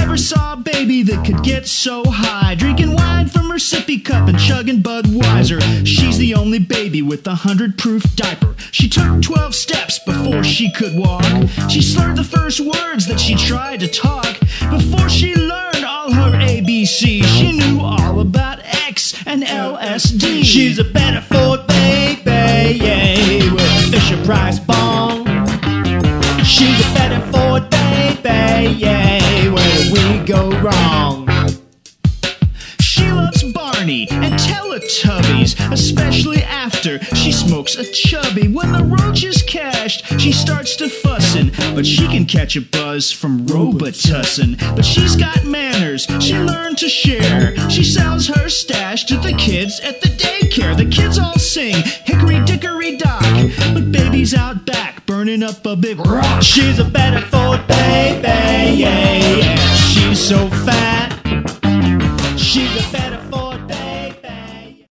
never saw a baby that could get so high, drinking wine from her sippy cup and chugging Budweiser. She's the only baby with a 100-proof diaper. She took 12 steps before she could walk. She slurred the first words that she tried to talk. Before she learned all her ABCs, she knew all about X and LSD. She's a Betterford baby, yeah, with a Fisher-Price bong. She's a Betterford baby, yeah, where did we go wrong? She loves Barney and Teletubbies, especially after she smokes a chubby. When the roach is cashed, she starts to fussin', but she can catch a buzz from Robitussin. But she's got manners, she learned to share. She sells her stash to the kids at the daycare. The kids all sing hickory dickory dock, but baby's out back burning up a big rock. She's a Betterford baby, yeah, yeah. She's so fat